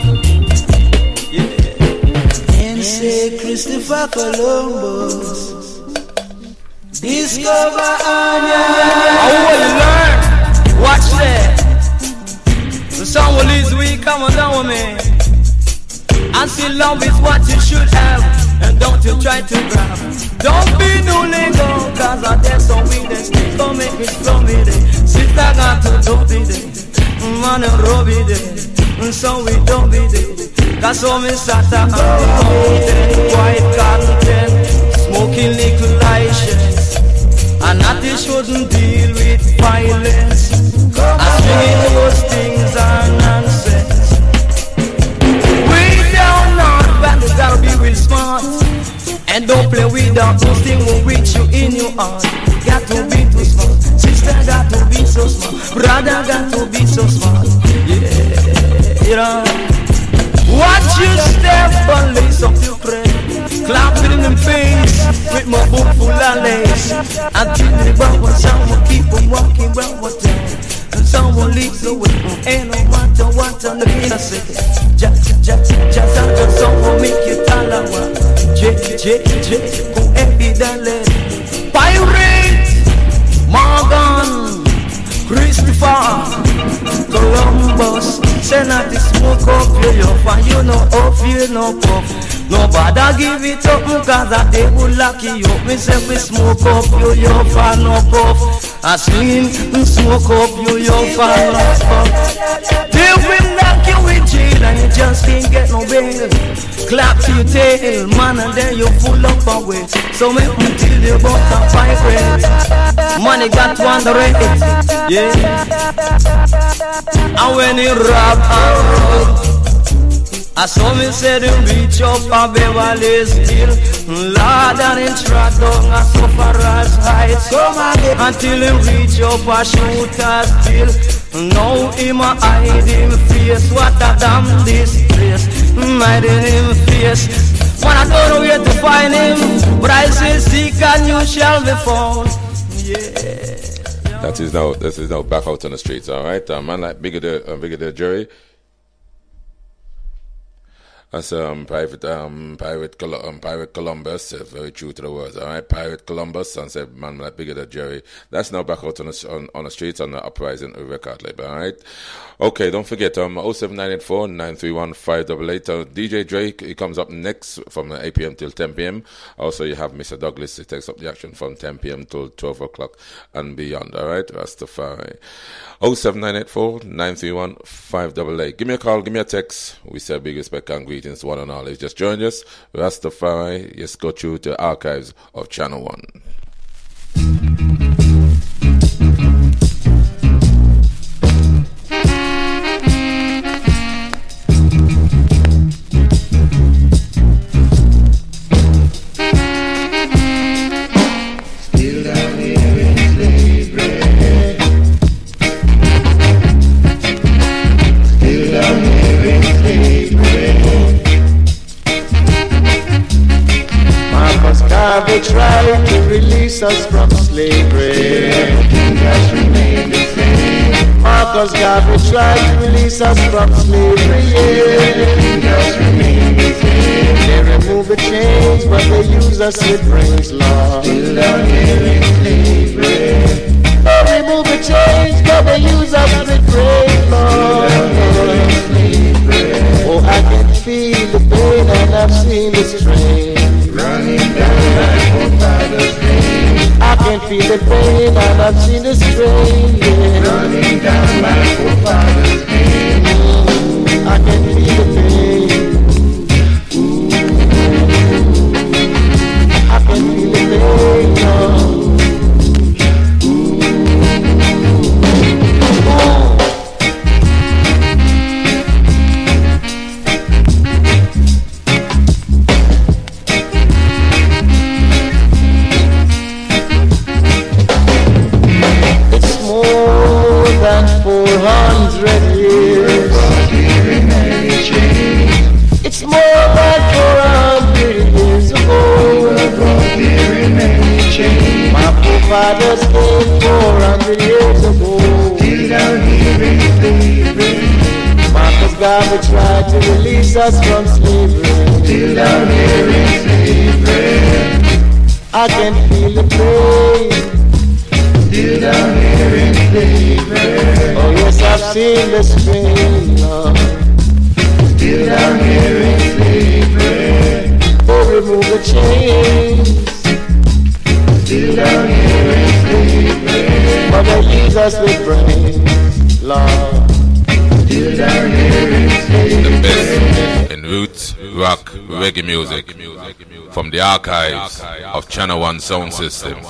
Yeah. And say Christopher Columbus discover Anya. I want to learn. Watch that. The song will lead we come on down with me. And see love is what you should have. And don't you try to grab. Don't be no lingo, cause I dare so we the sticks. Don't make me slow me there. Sister got to do be there. Man and Robbie there. And so we don't be there. Cause so me sat up and white content. Smoking little license. And that they shouldn't deal with violence. I swing those things are nonsense. We down north, but you gotta be real smart. And don't play with that, those things will reach you in your heart. Got to be too smart. Sister got to be so smart. Brother got to be so smart. Yeah, you know. Watch your step and lace up your prayer. Clap it in the face with my book full of lace. I think the Bible someone keep on walking round my town. And someone leads the way. Ain't no matter what on the music. Just, just, just, just someone make you tell a one. J, J, J, go every day. Pirate, Morgan, Christopher Columbus. Send out the smoke up your fan. You know off, you know puff. Nobody give it up because that they would lock you up. Me say we smoke up you, your fan no puff. I swing and smoke up you, your fan no puff. They will lock you in jail and you just can't get no bail. Clap to your tail, man, and then you full up away. So make me till you about a pirate. Money got one rate, yeah. And when you rob a road, I saw me say them reach up a Beverly's Hill. Lord and him trot down a Sufferer's Heights. Until him reach up a Shooter's Hill. Now him a hide him face. What a damn disgrace. Hiding him face. When I don't know where to find him, but I say seek and you shall be found. Yeah. That is now, this is now back out on the streets, all right? A man like Bigger the, uh, Bigger the Jerry. That's um, Pirate, um, Pirate, Col- um, Pirate Columbus, uh, very true to the words, all right? Pirate Columbus, and said, man like Bigger than Jerry. That's now back out on the, on, on the streets on the Uprising record label, all right? Okay, don't forget, um, oh seven nine eight four nine three one five eight eight. Uh, D J Drake, he comes up next from eight p.m. till ten p.m. Also, you have Mister Douglas, he takes up the action from ten p.m. till twelve o'clock and beyond, all right? Rastafari. oh seven nine eight four nine three one five eight eight. Give me a call, give me a text. We say big respect and greetings to one and all. If you just joined us, Rastafari, yes, go through to the archives of Channel one. Still down here in slavery. Still down here in slavery. Marcus Garvey tried to release us from slavery. Everything has remained the same. Marcus Marcus Garvey tried to release us from slavery, yeah. They remove the chains, but they use us with brains, Lord. Still down here in slavery. They remove the chains, but they use us with brains, Lord. Oh, I can feel the pain and I've seen the strain running down my forefather's veins. I can feel the pain and I've seen the strain, yeah. Running down my forefather's veins. I can feel the pain. I can feel the pain, Lord. four hundred years. It's more than four hundred years ago. My forefathers came four hundred years ago. Still down here in slavery. Marcus Garvey tried to release us from slavery. Still down here in slavery. I can feel the pain. Still down here in slavery. Oh yes, I've seen the strain, Lord. Still down here in slavery. Oh, remove the chains. Still down here in slavery. But they use us with brains, Lord. Still down here in slavery. The best in roots, rock, reggae music from the archives of Channel One Sound System.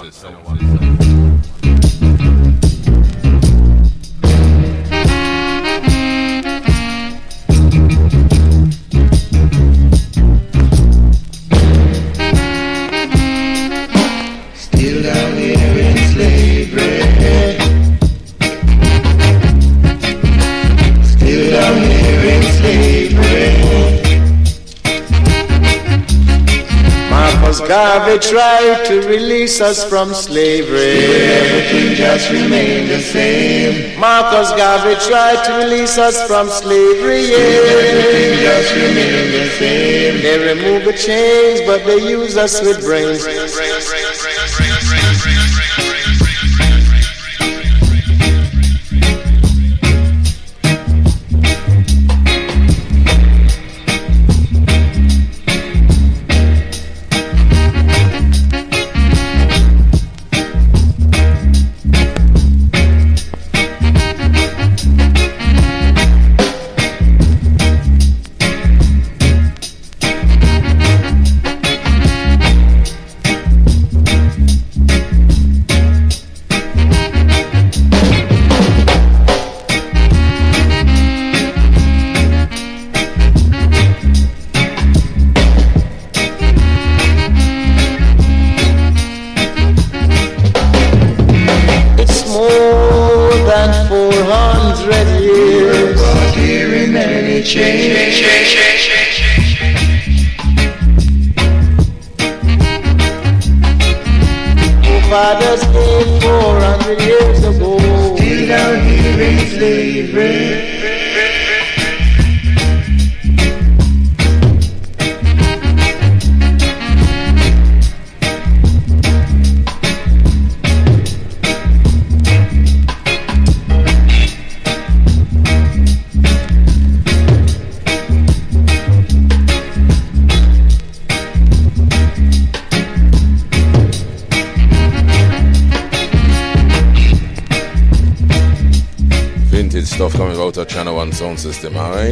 Still down here in slavery. Still down here in slavery. Marcus Garvey tried to release us from slavery. Still everything just remained the same. Marcus Garvey tried to release us from slavery, yeah. Still everything just remained the same. They remove the chains, but they use us with brains. Fathers came four hundred years ago. Still down here in slavery. Stuff coming out of Channel One Sound System, alright?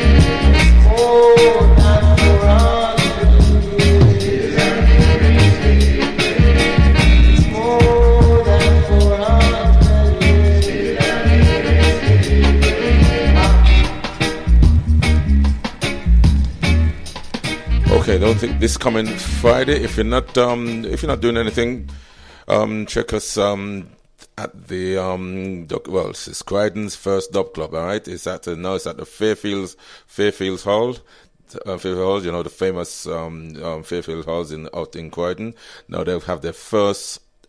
Okay, don't think this coming Friday. If you're not um if you're not doing anything, um check us um at the um doc, well it's Croydon's first dub club, all right? It's at the, now it's at the Fairfields Fairfields Hall, uh, Fairfield Hall, you know, the famous um, um Fairfield Halls in out in Croydon. Now they'll have their first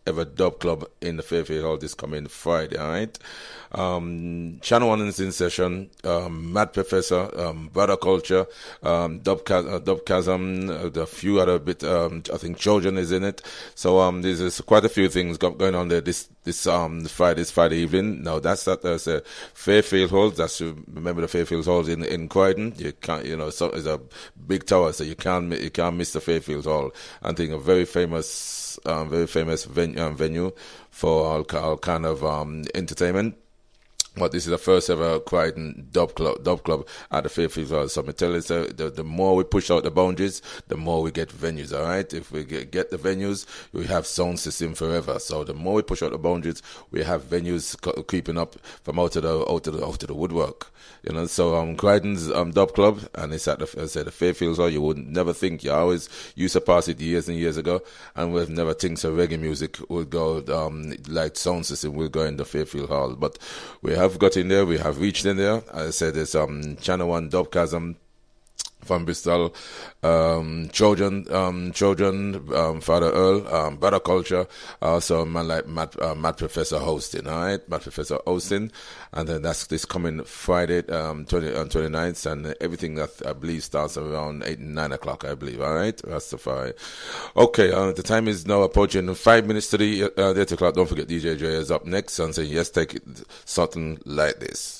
ever dub club in the Fairfield Hall this coming Friday, all right? Um, Channel One is in session, um, Mad Professor, um, Brother Culture, um, Dub, uh, Dub Chasm, uh, a few other bit, um, I think Trojan is in it. So, um, there's, there's quite a few things go- going on there this, this, um, Friday, this Friday evening. Now, that's that, there's a Fairfield Hall. That's, remember the Fairfield Hall in, in Croydon. You can't, you know, so it's a big tower, so you can't, you can't miss the Fairfield Hall. I think a very famous, um, very famous ven- um, venue for all, all kind of, um, entertainment. But this is the first ever Croydon dub club, dub club at the Fairfield Hall. So I tell you, so the, the more we push out the boundaries, the more we get venues, all right? If we get, get the venues, we have sound system forever. So the more we push out the boundaries, we have venues co- creeping up from out of the, out of the, out of the woodwork. You know, so um, Croydon's um, dub club, and it's at the, as I said, the Fairfield Hall. You would never think, you always used to pass it years and years ago, and we've never think so reggae music would go, um, like sound system will go in the Fairfield Hall. But we have Have got in there, we have reached in there. As I said, there's um, Channel One Dub Chasm from Bristol, um, Trojan, um, Trojan, um, Father Earl, um, Brother Culture, also a man like Matt, uh, Matt Professor hosting, all right? Matt Professor hosting, and then that's this coming Friday, um, twenty, um, twenty-ninth, and everything that I believe starts around eight and nine o'clock, I believe, all right? That's the Friday. Okay, uh, the time is now approaching five minutes to the, uh, eight o'clock. Don't forget D J J is up next, and saying, yes, take it, something like this.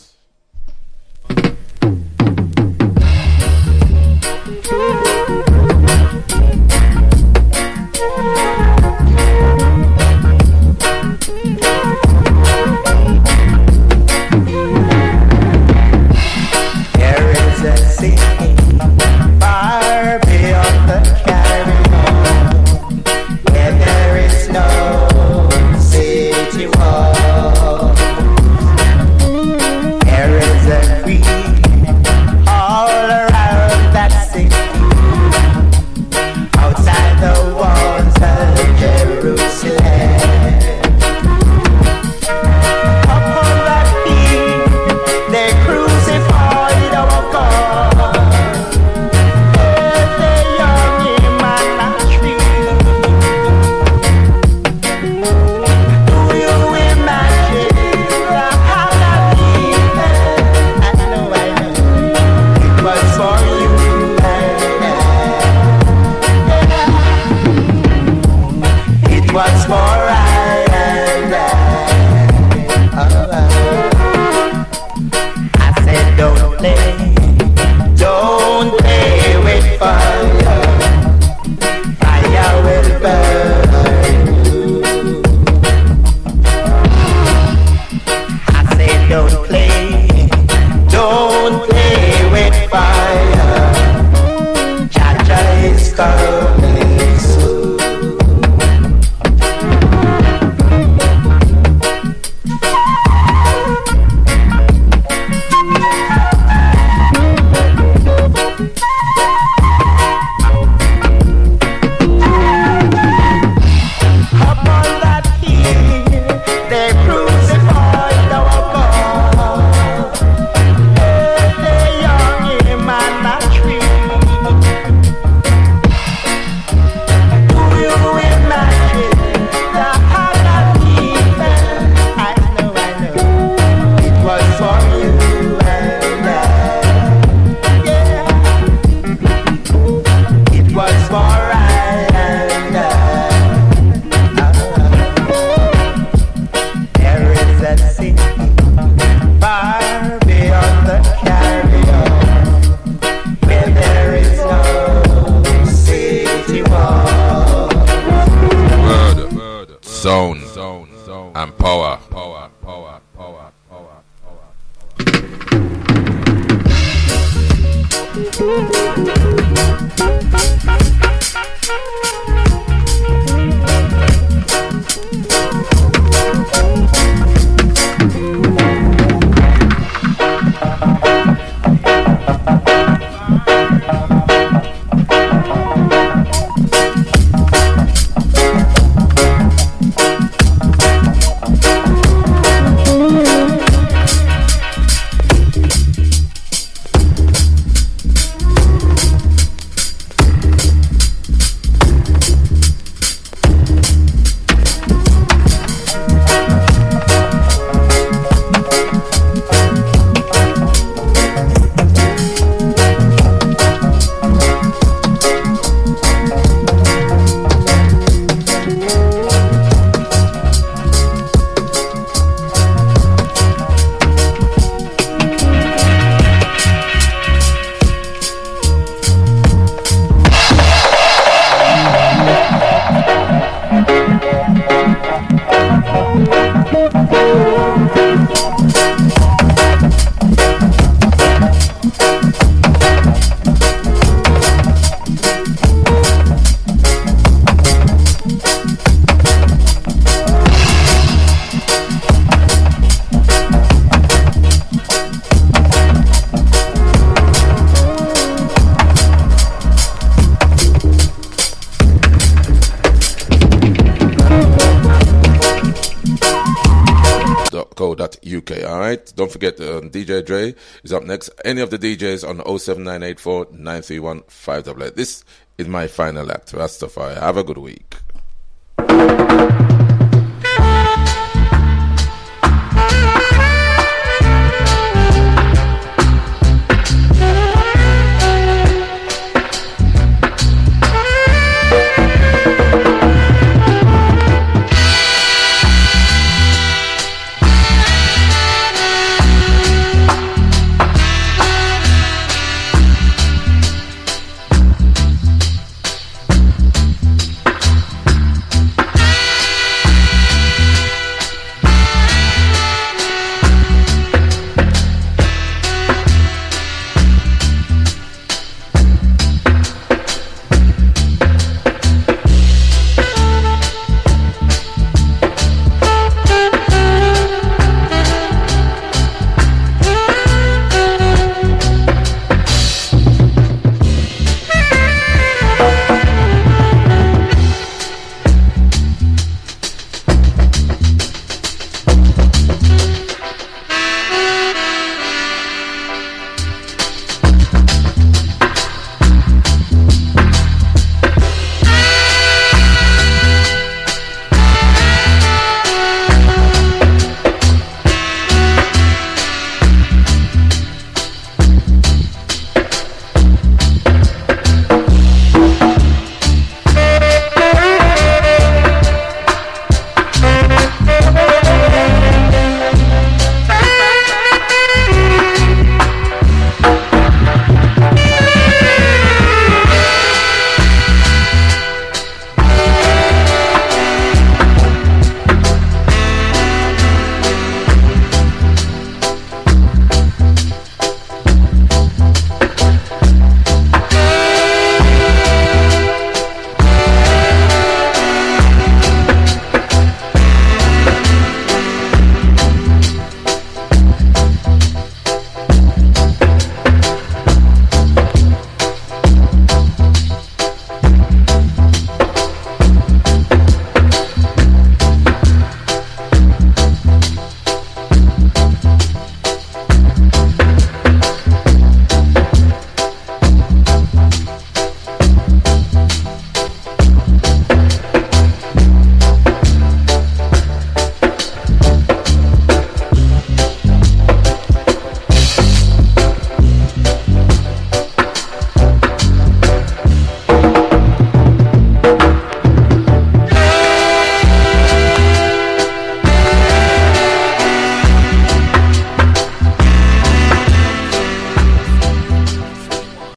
There is a city far beyond the Caribbean, where there is no city wall. J. All right. Don't forget, um, D J Dre is up next. Any of the D Js on oh seven nine eight four nine three one five eight eight. This is my final act. Rastafari. Have a good week.